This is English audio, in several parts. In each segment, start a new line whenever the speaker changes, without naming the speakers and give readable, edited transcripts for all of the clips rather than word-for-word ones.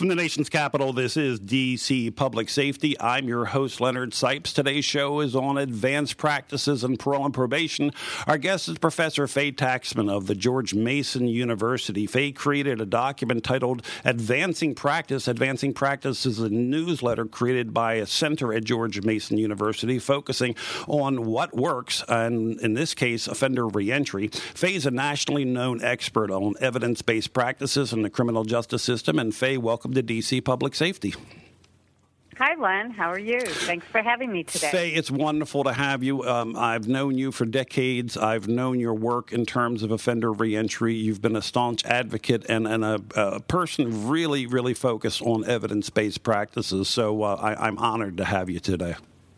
From the nation's capital, this is D.C. Public Safety. I'm your host, Leonard Sipes. Today's show is on advanced practices in parole and probation. Our guest is Professor Faye Taxman of the George Mason University. Faye created a document titled Advancing Practice. Advancing Practice is a newsletter created by a center at George Mason University focusing on what works, and in this case, offender reentry. Faye is a nationally known expert on evidence-based practices in the criminal justice system. And Faye, welcome to D.C. Public Safety.
Hi, Len. How are you? Thanks for having me today.
Faye, it's wonderful to have you. I've known you for decades. I've known your work in terms of offender reentry. You've been a staunch advocate and a person really, really focused on evidence-based practices. So I'm honored to have you today.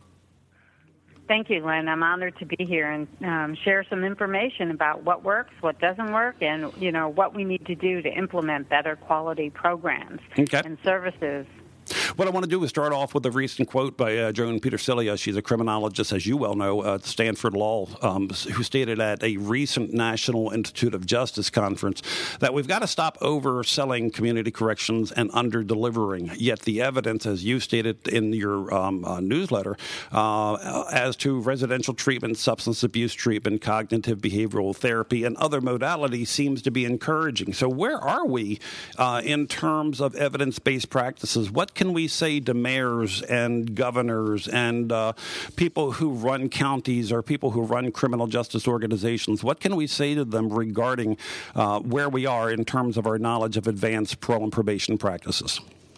Thank you, Len. I'm honored to be here and share some information about what works, what doesn't work, and, what we need to do to implement better quality programs and services.
What I want to do is start off with a recent quote by Joan Petersilia. She's a criminologist, as you well know, at Stanford Law, who stated at a recent National Institute of Justice conference that we've got to stop overselling community corrections and under-delivering. Yet the evidence, as you stated in your newsletter, as to residential treatment, substance abuse treatment, cognitive behavioral therapy, and other modalities seems to be encouraging. So where are we in terms of evidence-based practices? What can we say to mayors and governors and people who run counties or people who run criminal justice organizations? What can we say to them regarding where we are in terms of our knowledge of advanced parole and probation practices?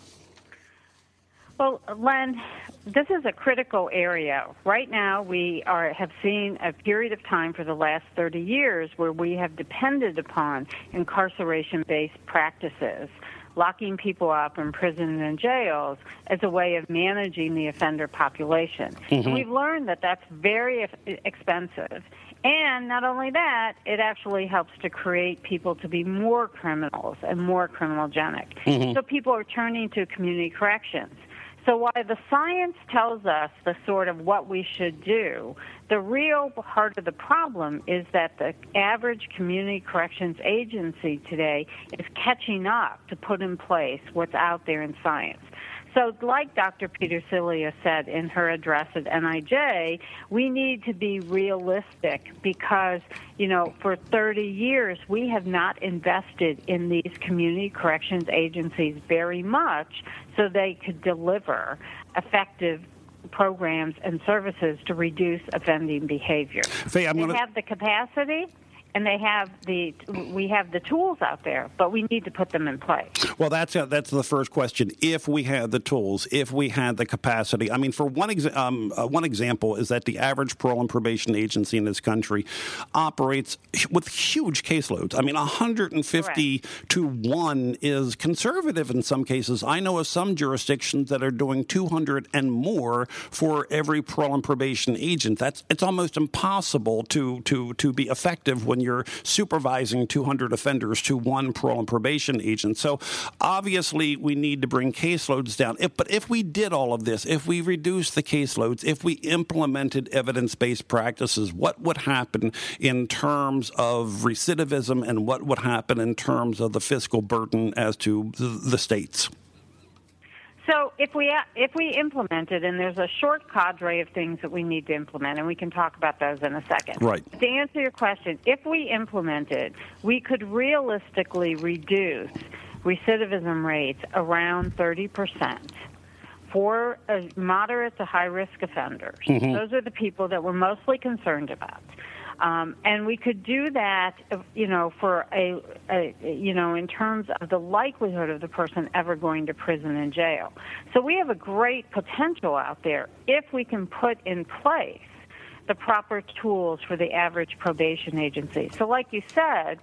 Well, Len, this is a critical area. Right now, we have seen a period of time for the last 30 years where we have depended upon incarceration-based practices, locking people up in prisons and jails as a way of managing the offender population. Mm-hmm. And we've learned that that's very expensive. And not only that, it actually helps to create people to be more criminals and more criminogenic. Mm-hmm. So people are turning to community corrections. So while the science tells us the sort of what we should do, the real heart of the problem is that the average community corrections agency today is catching up to put in place what's out there in science. So like Dr. Petersilia said in her address at NIJ, we need to be realistic because, for 30 years we have not invested in these community corrections agencies very much so they could deliver effective programs and services to reduce offending behavior.
Faye,
they have the capacity. And we have the tools out there, but we need to put them in place.
Well, that's the first question. If we had the tools, if we had the capacity, I mean, for one example is that the average parole and probation agency in this country operates with huge caseloads. I mean, 150
Correct.
to 1 is conservative in some cases. I know of some jurisdictions that are doing 200 and more for every parole and probation agent. It's almost impossible to be effective when you're supervising 200 offenders to one parole and probation agent. So obviously we need to bring caseloads down. But if we did all of this, if we reduced the caseloads, if we implemented evidence-based practices, what would happen in terms of recidivism and what would happen in terms of the fiscal burden as to the states?
So if we implement it, and there's a short cadre of things that we need to implement, and we can talk about those in a second.
Right.
To answer your question, if we implement it, we could realistically reduce recidivism rates around 30% for moderate to high-risk offenders. Mm-hmm. Those are the people that we're mostly concerned about. And we could do that, for in terms of the likelihood of the person ever going to prison and jail. So we have a great potential out there if we can put in place the proper tools for the average probation agency. So like you said,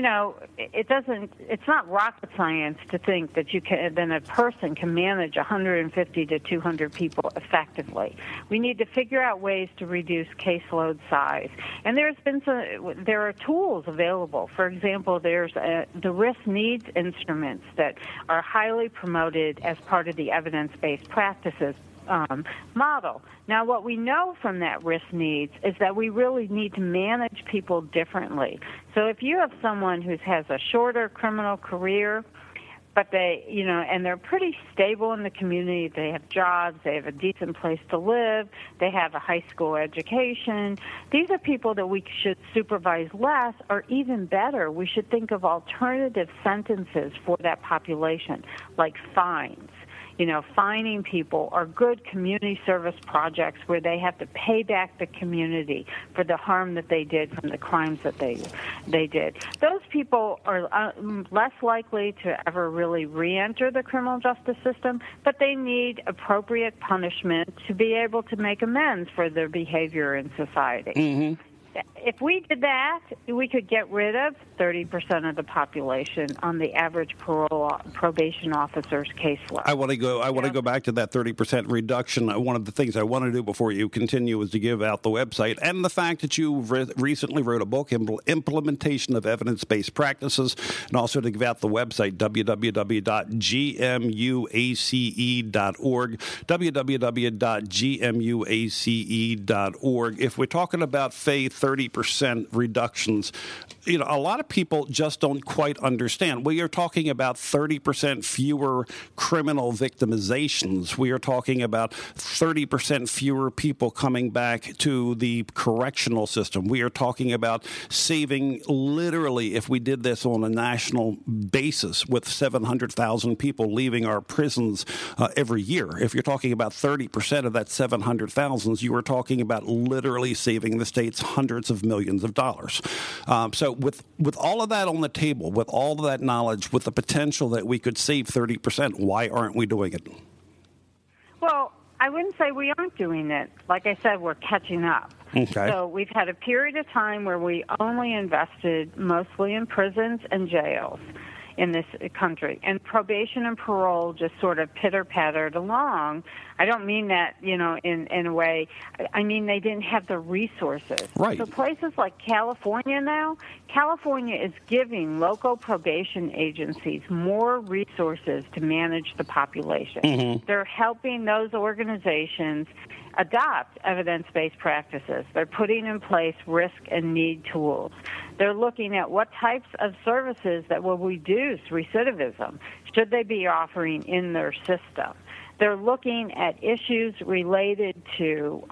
it's not rocket science to think that then a person can manage 150 to 200 people effectively. We need to figure out ways to reduce caseload size. And there are tools available. For example, there's the risk needs instruments that are highly promoted as part of the evidence-based practices model. Now, what we know from that risk needs is that we really need to manage people differently. So if you have someone who has a shorter criminal career, but they, and they're pretty stable in the community. They have jobs, they have a decent place to live, they have a high school education. These are people that we should supervise less, or even better, we should think of alternative sentences for that population, like fines. Fining people are good community service projects where they have to pay back the community for the harm that they did from the crimes that they did. Those people are less likely to ever really re-enter the criminal justice system, but they need appropriate punishment to be able to make amends for their behavior in society.
Mm-hmm.
If we did that, we could get rid of 30% of the population on the average probation officer's caseload.
I want to go back to that 30% reduction. One of the things I want to do before you continue is to give out the website and the fact that you recently wrote a book, Implementation of Evidence-Based Practices, and also to give out the website, www.gmuace.org, www.gmuace.org. If we're talking about, Faye, 30% reductions, a lot of people just don't quite understand. We are talking about 30% fewer criminal victimizations. We are talking about 30% fewer people coming back to the correctional system. We are talking about saving, literally, if we did this on a national basis, with 700,000 people leaving our prisons every year. If you're talking about 30% of that 700,000, you are talking about literally saving the state's hundreds of millions of dollars. So with all of that on the table, with all of that knowledge, with the potential that we could save 30%, why aren't we doing it?
Well, I wouldn't say we aren't doing it. Like I said, we're catching up.
Okay.
So we've had a period of time where we only invested mostly in prisons and jails in this country, and probation and parole just sort of pitter-pattered along. I don't mean that, in a way. I mean they didn't have the resources.
Right.
So places like California now, California is giving local probation agencies more resources to manage the population.
Mm-hmm.
They're helping those organizations adopt evidence-based practices. They're putting in place risk and need tools. They're looking at what types of services that will reduce recidivism should they be offering in their system. They're looking at issues related to,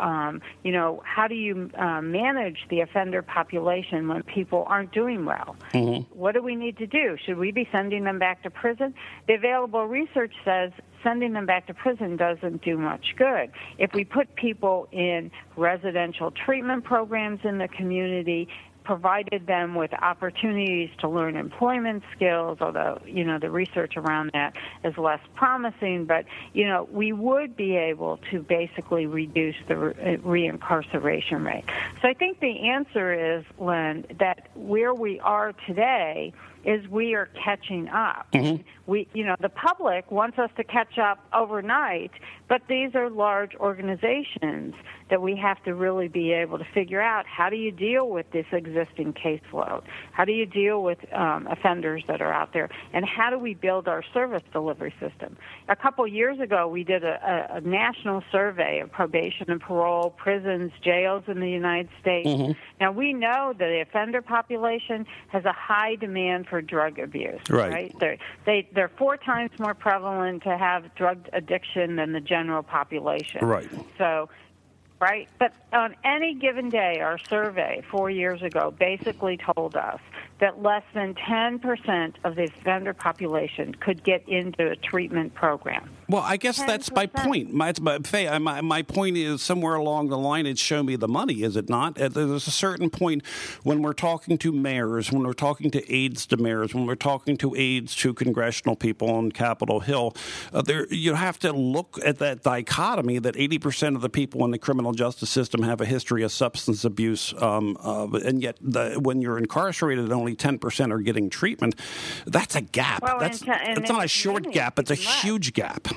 how do you manage the offender population when people aren't doing well?
Mm-hmm.
What do we need to do? Should we be sending them back to prison? The available research says sending them back to prison doesn't do much good. If we put people in residential treatment programs in the community, provided them with opportunities to learn employment skills, although, the research around that is less promising, but, we would be able to basically reduce the reincarceration rate. So I think the answer is, Len, that where we are today is we are catching up.
Mm-hmm.
The public wants us to catch up overnight, but these are large organizations that we have to really be able to figure out, how do you deal with this existing caseload? How do you deal with offenders that are out there? And how do we build our service delivery system? A couple years ago, we did a national survey of probation and parole, prisons, jails in the United States.
Mm-hmm.
Now, we know that the offender population has a high demand for drug abuse.
Right.
They're 4 times more prevalent to have drug addiction than the general population.
Right.
So, right? But on any given day, our survey 4 years ago basically told us that less than 10% of the offender population could get into a treatment program.
Well, I guess
10%.
That's my point. My point is, somewhere along the line, it's show me the money, is it not? There's a certain point when we're talking to mayors, when we're talking to aides to mayors, when we're talking to aides to congressional people on Capitol Hill, you have to look at that dichotomy that 80% of the people in the criminal justice system have a history of substance abuse, and yet when you're incarcerated, only 10% are getting treatment. That's a gap.
Well,
That's not a short gap. It's a huge gap.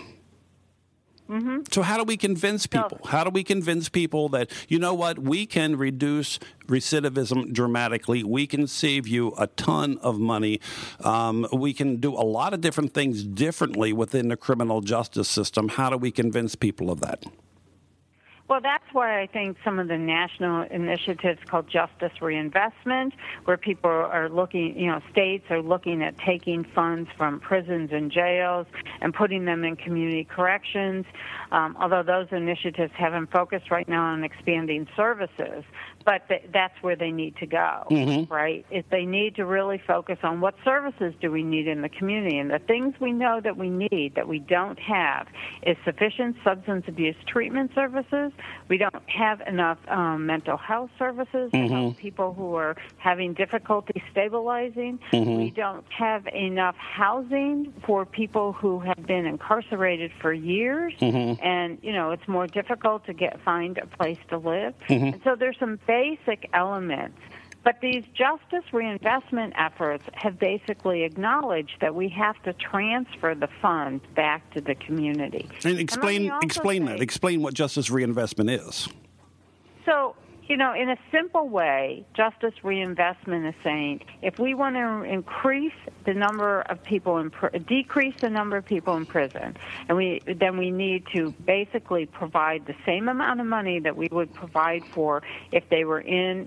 Mm-hmm.
So how do we convince people? How do we convince people that, you know what, we can reduce recidivism dramatically. We can save you a ton of money. We can do a lot of different things differently within the criminal justice system. How do we convince people of that?
Well, that's why I think some of the national initiatives called Justice Reinvestment, where people are looking, states are looking at taking funds from prisons and jails and putting them in community corrections, although those initiatives haven't focused right now on expanding services. But that's where they need to go, right? Is they need to really focus on what services do we need in the community. And the things we know that we need that we don't have is sufficient substance abuse treatment services. We don't have enough mental health services to help people who are having difficulty stabilizing. We don't have enough housing for people who have been incarcerated for years. And, it's more difficult to find a place to live. And so there's some basic elements. But these justice reinvestment efforts have basically acknowledged that we have to transfer the funds back to the community.
And explain that. Explain what justice reinvestment is.
So, in a simple way, justice reinvestment is saying if we want to increase the number of people decrease the number of people in prison, and then we need to basically provide the same amount of money that we would provide for if they were in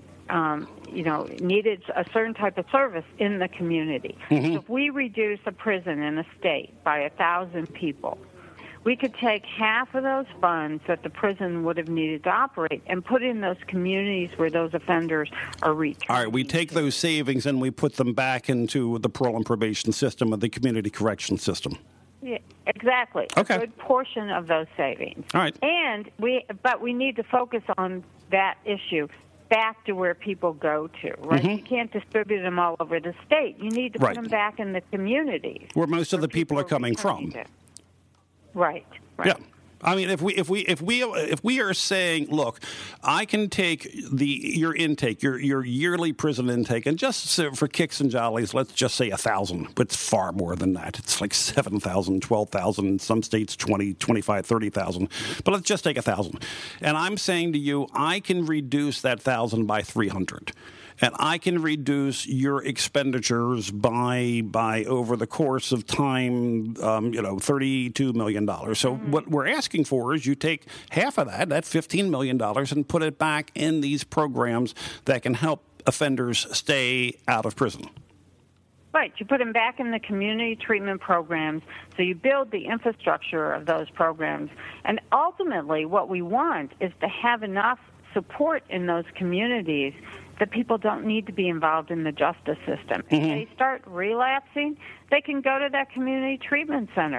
needed a certain type of service in the community. So if we reduce a prison in a state by 1,000 people, we could take half of those funds that the prison would have needed to operate and put in those communities where those offenders are reaching.
All right, we take those savings and we put them back into the parole and probation system or the community correction system.
Yeah, exactly.
Okay.
A good portion of those savings.
All right.
But we need to focus on that issue back to where people go to, right? You can't distribute them all over the state. You need to put them back in the communities.
Where most of the people are coming from.
Right.
Yeah. I mean, if we are saying, look, I can take your intake, your yearly prison intake, and just for kicks and jollies, let's just say 1,000. But it's far more than that. It's like 7,000, 12,000, in some states 20, 25, 30,000. But let's just take 1,000. And I'm saying to you, I can reduce that 1,000 by 300. And I can reduce your expenditures by over the course of time, $32 million. So what we're asking for is you take half of that $15 million, and put it back in these programs that can help offenders stay out of prison.
Right. You put them back in the community treatment programs, so you build the infrastructure of those programs. And ultimately, what we want is to have enough support in those communities that people don't need to be involved in the justice system. If they start relapsing, they can go to that community treatment center.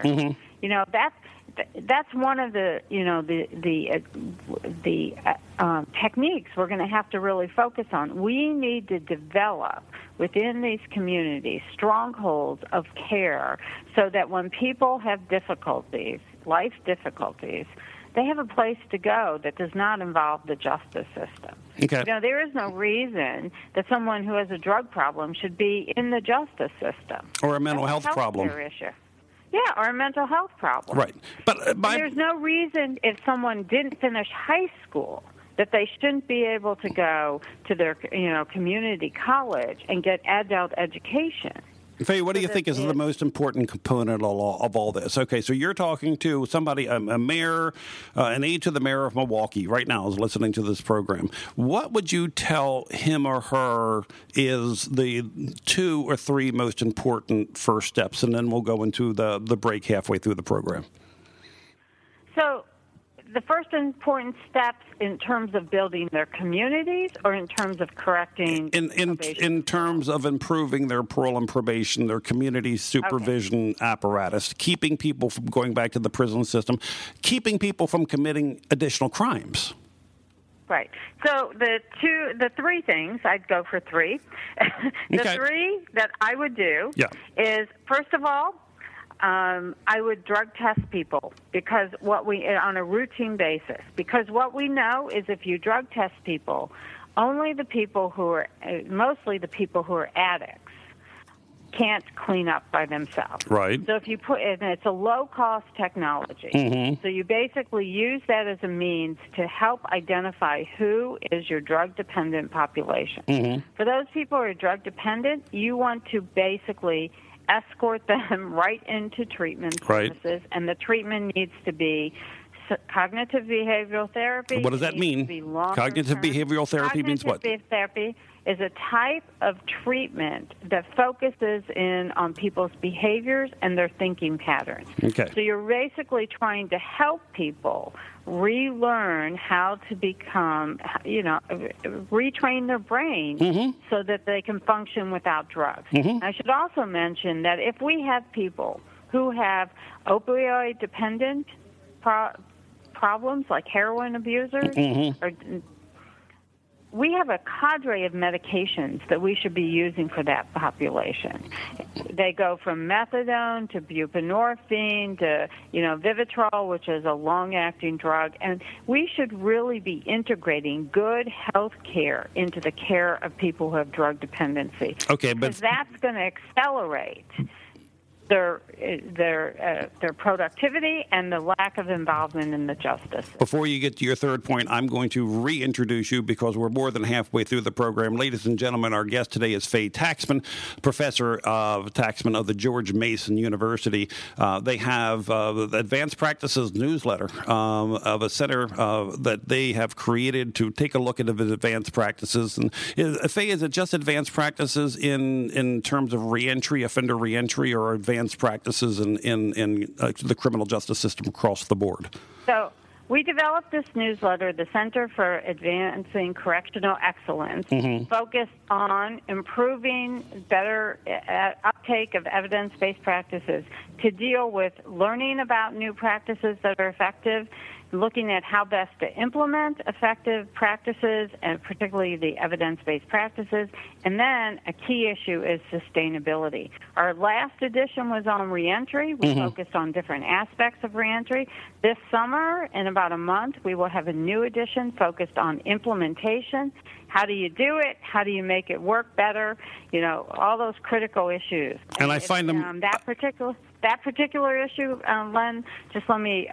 That's one of the techniques we're going to have to really focus on. We need to develop within these communities strongholds of care so that when people have difficulties, life difficulties, they have a place to go that does not involve the justice system.
Okay.
There is no reason that someone who has a drug problem should be in the justice system.
Or a mental health problem.
Issue. Yeah, or a mental health problem.
Right. But
there's no reason if someone didn't finish high school that they shouldn't be able to go to their community college and get adult education.
Faye, what do you think is the most important component of all this? Okay, so you're talking to somebody, a mayor, an aide to the mayor of Milwaukee right now is listening to this program. What would you tell him or her is the 2 or 3 most important first steps? And then we'll go into the break halfway through the program. So
the first important steps in terms of building their communities or in terms of correcting
in terms of improving their parole and probation, their community supervision apparatus, keeping people from going back to the prison system, keeping people from committing additional crimes.
Right. So the 3 things, I'd go for 3. The 3 that I would do is, first of all, I would drug test people on a routine basis, because what we know is if you drug test people, only the people mostly the people who are addicts can't clean up by themselves.
Right.
So if you and it's a low-cost technology. So you basically use that as a means to help identify who is your drug-dependent population. For those people who are drug-dependent, you want to basically escort them right into treatment services, and the treatment needs to be cognitive behavioral therapy.
What does that mean? Cognitive behavioral therapy means what?
Cognitive behavioral therapy is a type of treatment that focuses in on people's behaviors and their thinking patterns.
Okay.
So you're basically trying to help people relearn how to become, retrain their brain so that they can function without drugs. I should also mention that if we have people who have opioid-dependent problems like heroin abusers, or we have a cadre of medications that we should be using for that population. They go from methadone to buprenorphine to, Vivitrol, which is a long-acting drug. And we should really be integrating good health care into the care of people who have drug dependency.
Okay, but
because that's going to accelerate their productivity and the lack of involvement in the justice system.
Before you get to your third point, I'm going to reintroduce you because we're more than halfway through the program. Ladies and gentlemen, our guest today is Faye Taxman, professor of Taxman of the George Mason University. They have the Advanced Practices newsletter of a center that they have created to take a look at advanced practices. And Faye, is it just advanced practices in terms of reentry, offender reentry, or advanced practices in the criminal justice system across the board?
So we developed this newsletter, the Center for Advancing Correctional Excellence, focused on improving better uptake of evidence-based practices to deal with learning about new practices that are effective, looking at how best to implement effective practices, and particularly the evidence-based practices. And then a key issue is sustainability. Our last edition was on reentry. We focused on different aspects of reentry. This summer, in about a month, we will have a new edition focused on implementation. How do you do it? How do you make it work better? All those critical issues.
And I find them...
That particular issue, Len, just let me,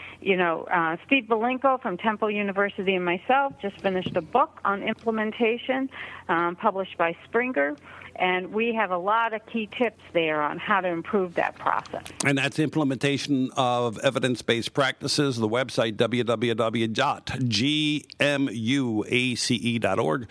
Steve Belinko from Temple University and myself just finished a book on implementation published by Springer, and we have a lot of key tips there on how to improve that process.
And that's implementation of evidence-based practices. The website, www.gmuace.org,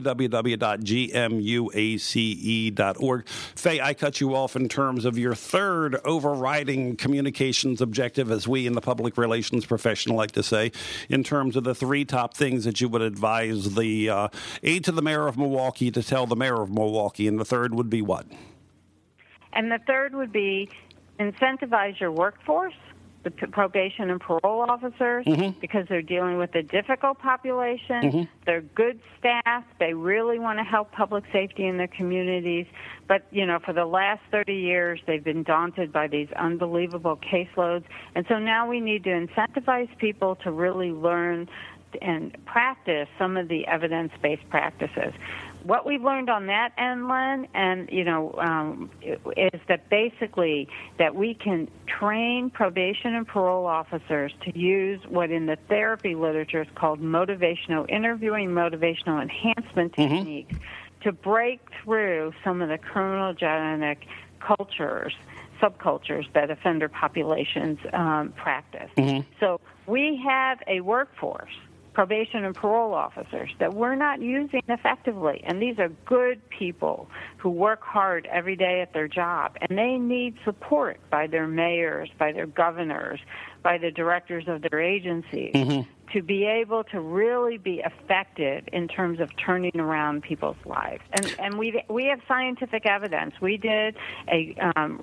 www.gmuace.org. Faye, I cut you off in terms of your third overriding communications objective, as we in the public relations profession like to say, in terms of the three top things that you would advise the aide to the mayor of Milwaukee to tell the mayor of Milwaukee. And the third would be what?
And the third would be incentivize your workforce, the probation and parole officers, because they're dealing with a difficult population. They're good staff. They really want to help public safety in their communities. But, for the last 30 years, they've been daunted by these unbelievable caseloads. And so now we need to incentivize people to really learn and practice some of the evidence-based practices. What we've learned on that end, Len, and is that basically that we can train probation and parole officers to use what in the therapy literature is called motivational interviewing, motivational enhancement techniques to break through some of the criminogenic subcultures that offender populations practice. So we have a workforce, probation and parole officers, that we're not using effectively. And these are good people who work hard every day at their job, and they need support by their mayors, by their governors, by the directors of their agencies to be able to really be effective in terms of turning around people's lives. And we have scientific evidence. We did a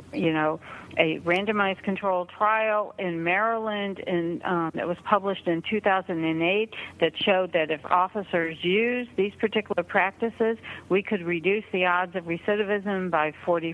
randomized controlled trial in Maryland that was published in 2008 that showed that if officers used these particular practices, we could reduce the odds of recidivism by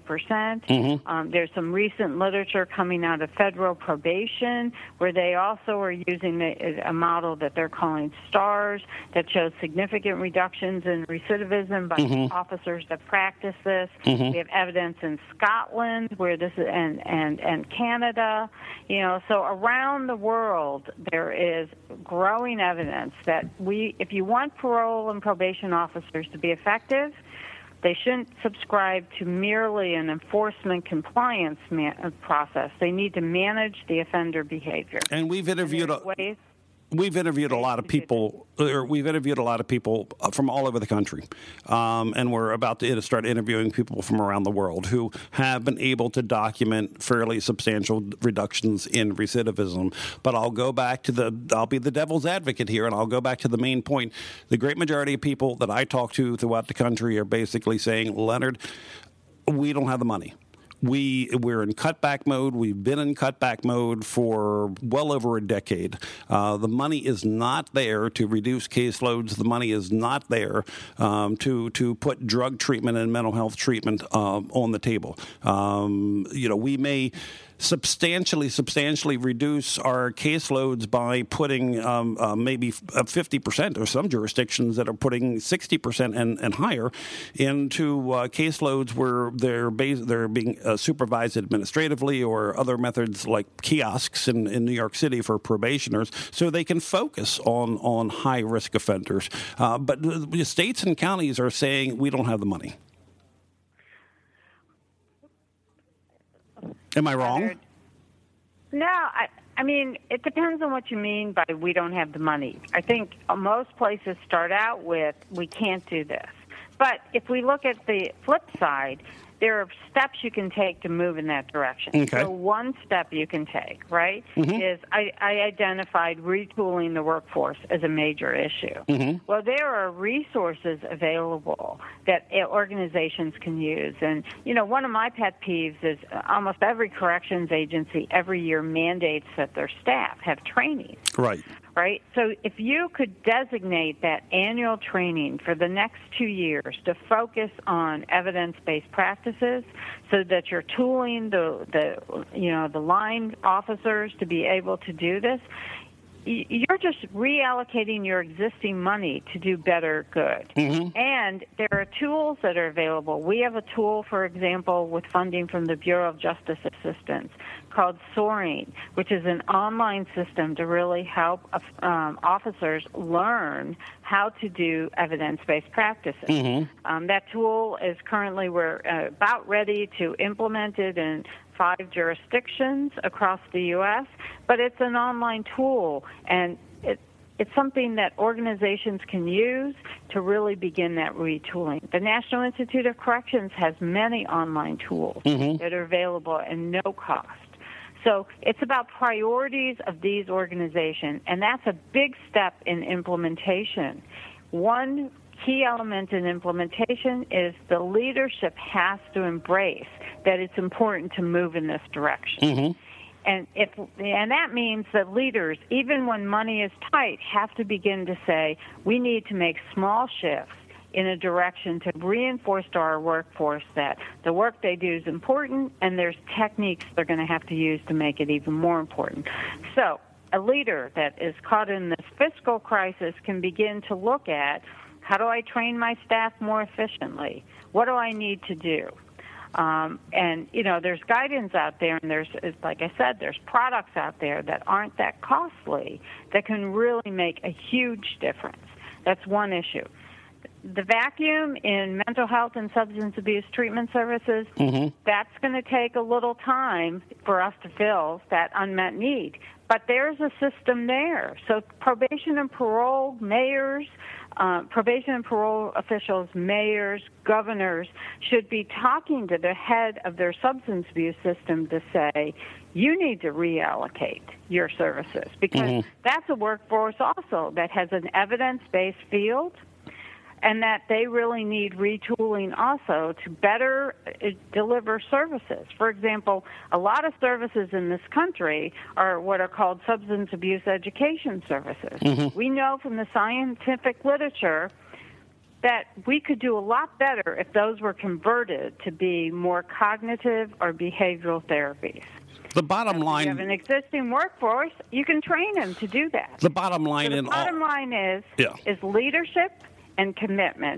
40%. There's some recent literature coming out of federal probation where they also are using a model that they're calling STARS that shows significant reductions in recidivism by officers that practice this. We have evidence in Scotland where this is, and Canada. So around the world there is growing evidence that if you want parole and probation officers to be effective, They shouldn't subscribe to merely an enforcement compliance process. They need to manage the offender behavior.
And we've interviewed a lot of people. We've interviewed a lot of people from all over the country, and we're about to start interviewing people from around the world who have been able to document fairly substantial reductions in recidivism. But I'll be the devil's advocate here, and I'll go back to the main point. The great majority of people that I talk to throughout the country are basically saying, Leonard, we don't have the money. We're in cutback mode. We've been in cutback mode for well over a decade. The money is not there to reduce caseloads. The money is not there to put drug treatment and mental health treatment on the table. We may substantially reduce our caseloads by putting maybe 50%, or some jurisdictions that are putting 60% and higher into caseloads where they're being supervised administratively, or other methods like kiosks in New York City for probationers, so they can focus on high-risk offenders. But the states and counties are saying we don't have the money. Am I wrong?
No, I mean, it depends on what you mean by we don't have the money. I think most places start out with we can't do this. But if we look at the flip side, there are steps you can take to move in that direction.
Okay.
So one step you can take, right, is I identified retooling the workforce as a major issue. Well, there are resources available that organizations can use. And, one of my pet peeves is almost every corrections agency every year mandates that their staff have training. Right? So if you could designate that annual training for the next 2 years to focus on evidence-based practices, so that you're tooling the line officers to be able to do this, you're just reallocating your existing money to do better good. And there are tools that are available. We have a tool, for example, with funding from the Bureau of Justice Assistance called Soaring, which is an online system to really help officers learn how to do evidence-based practices. That tool is currently, we're about ready to implement it in 5 jurisdictions across the U.S., but it's an online tool, and it's something that organizations can use to really begin that retooling. The National Institute of Corrections has many online tools that are available at no cost. So it's about priorities of these organizations, and that's a big step in implementation. One key element in implementation is the leadership has to embrace that it's important to move in this direction. And that means that leaders, even when money is tight, have to begin to say, we need to make small shifts in a direction to reinforce to our workforce that the work they do is important, and there's techniques they're going to have to use to make it even more important. So a leader that is caught in this fiscal crisis can begin to look at, how do I train my staff more efficiently? What do I need to do? And, there's guidance out there, and like I said, there's products out there that aren't that costly that can really make a huge difference. That's one issue. The vacuum in mental health and substance abuse treatment services, that's going to take a little time for us to fill that unmet need. But there's a system there. So probation and parole officials, mayors, governors should be talking to the head of their substance abuse system to say, you need to reallocate your services, because that's a workforce also that has an evidence-based field, and that they really need retooling also to better deliver services. For example, a lot of services in this country are what are called substance abuse education services. We know from the scientific literature that we could do a lot better if those were converted to be more cognitive or behavioral therapies.
The bottom line,
if you have an existing workforce, you can train them to do that.
The bottom line,
is leadership and commitment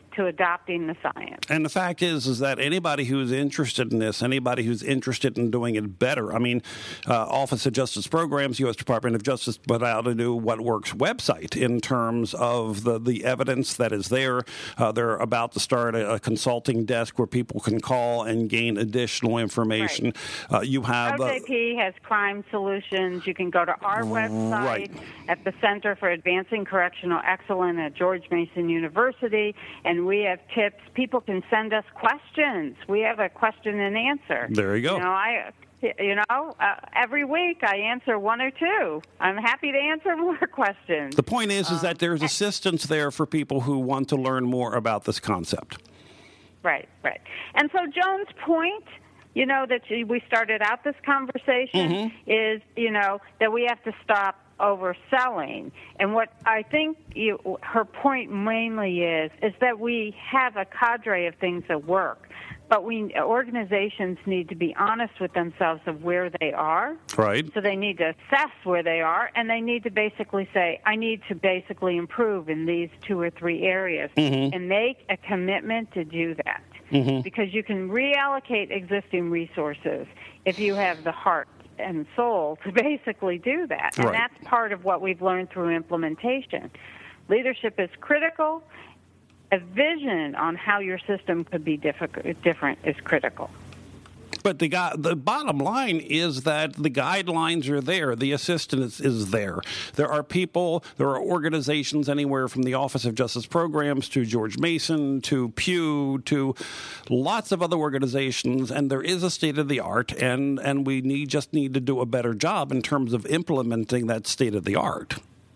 to adopting the science.
And the fact is that anybody who's interested in this, anybody who's interested in doing it better, I mean, Office of Justice Programs, U.S. Department of Justice put out a new What Works website in terms of the evidence that is there. They're about to start a consulting desk where people can call and gain additional information.
Right.
You have
OJP has crime solutions. You can go to our website at the Center for Advancing Correctional Excellence at George Mason University, and we have tips. People can send us questions. We have a question and answer.
There you go.
Every week I answer one or two. I'm happy to answer more questions.
The point is that there's assistance there for people who want to learn more about this concept.
Right. And so Joan's point, that we started out this conversation is, that we have to stop overselling. And what I think her point mainly is that we have a cadre of things that work, but organizations need to be honest with themselves of where they are.
Right.
So they need to assess where they are, and they need to basically say, I need to basically improve in these 2 or 3 areas, and make a commitment to do that. Because you can reallocate existing resources if you have the heart and soul to basically do that. And that's part of what we've learned through implementation. Leadership is critical. A vision on how your system could be different is critical.
But the bottom line is that the guidelines are there. The assistance is there. There are people, there are organizations anywhere from the Office of Justice Programs to George Mason to Pew to lots of other organizations, and there is a state of the art, and we just need to do a better job in terms of implementing that state of the art.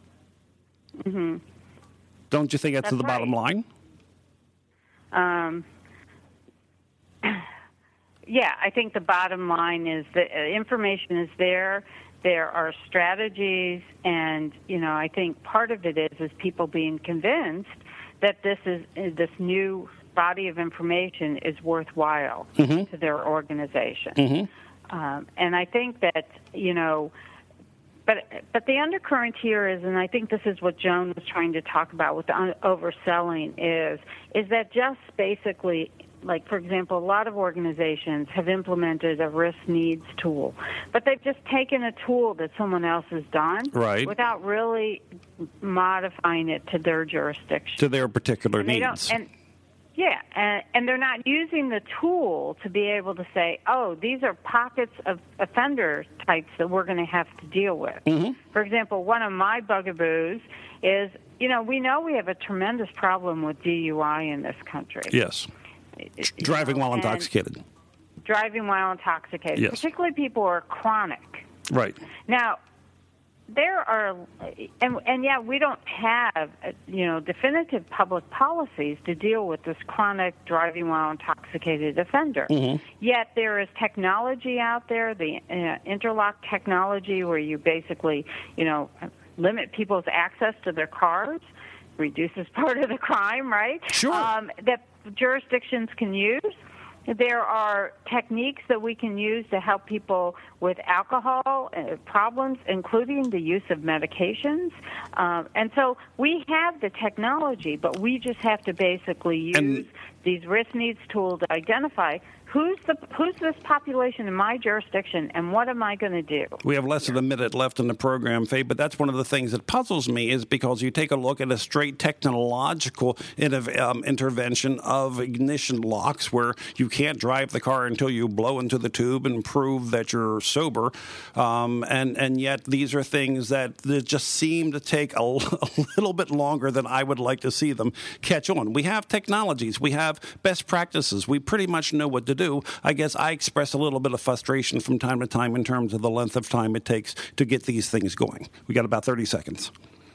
Don't you think that's the bottom line?
Yeah, I think the bottom line is that information is there. There are strategies, and I think part of it is people being convinced that this new body of information is worthwhile to their organization. And I think that But the undercurrent here is, and I think this is what Joan was trying to talk about with the overselling, is that just basically, like, for example, a lot of organizations have implemented a risk needs tool, but they've just taken a tool that someone else has done without really modifying it to their jurisdiction.
To their particular needs.
And they're not using the tool to be able to say, oh, these are pockets of offender types that we're going to have to deal with. For example, one of my bugaboos is, we know we have a tremendous problem with DUI in this country.
Yes. Driving while intoxicated.
Driving while intoxicated,
yes.
Particularly people who are chronic.
Right.
Now, there are, and we don't have, definitive public policies to deal with this chronic driving while intoxicated offender. Yet there is technology out there, the interlock technology, where you basically, limit people's access to their cars, reduces part of the crime, right?
Sure.
That jurisdictions can use. There are techniques that we can use to help people with alcohol problems, including the use of medications. And so we have the technology, but we just have to basically use these risk needs tools to identify who's this population in my jurisdiction, and what am I going to do?
We have less than a minute left in the program, Faye, but that's one of the things that puzzles me, is because you take a look at a straight technological intervention of ignition locks, where you can't drive the car until you blow into the tube and prove that you're sober, and yet these are things that just seem to take a little bit longer than I would like to see them catch on. We have technologies. We have best practices. We pretty much know what to do. I guess I express a little bit of frustration from time to time in terms of the length of time it takes to get these things going. We got about 30 seconds.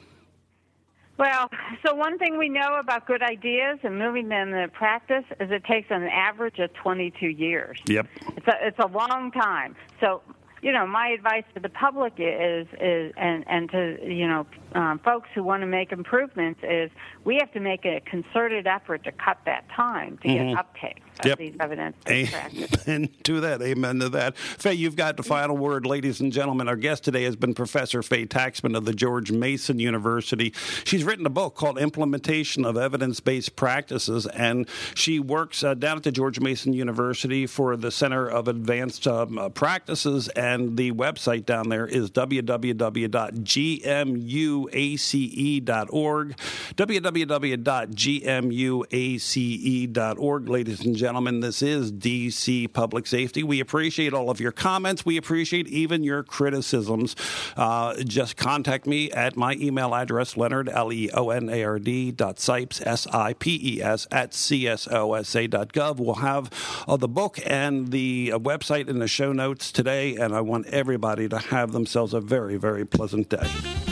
Well, so one thing we know about good ideas and moving them into practice is it takes an average of 22 years.
Yep.
It's a long time. So, my advice to the public is and to, folks who want to make improvements is we have to make a concerted effort to cut that time to get uptake of these evidence-based practices.
Amen to that. Amen to that. Faye, you've got the final word, ladies and gentlemen. Our guest today has been Professor Faye Taxman of the George Mason University. She's written a book called Implementation of Evidence-Based Practices, and she works down at the George Mason University for the Center of Advanced Practices, and the website down there is www.gmuace.org, www.gmuace.org. Ladies and gentlemen, this is DC Public Safety. We appreciate all of your comments. We appreciate even your criticisms. Just contact me at my email address, Leonard, Leonard, .sipes, SIPES, @csosa.gov. We'll have the book and the website in the show notes today, and I want everybody to have themselves a very, very pleasant day.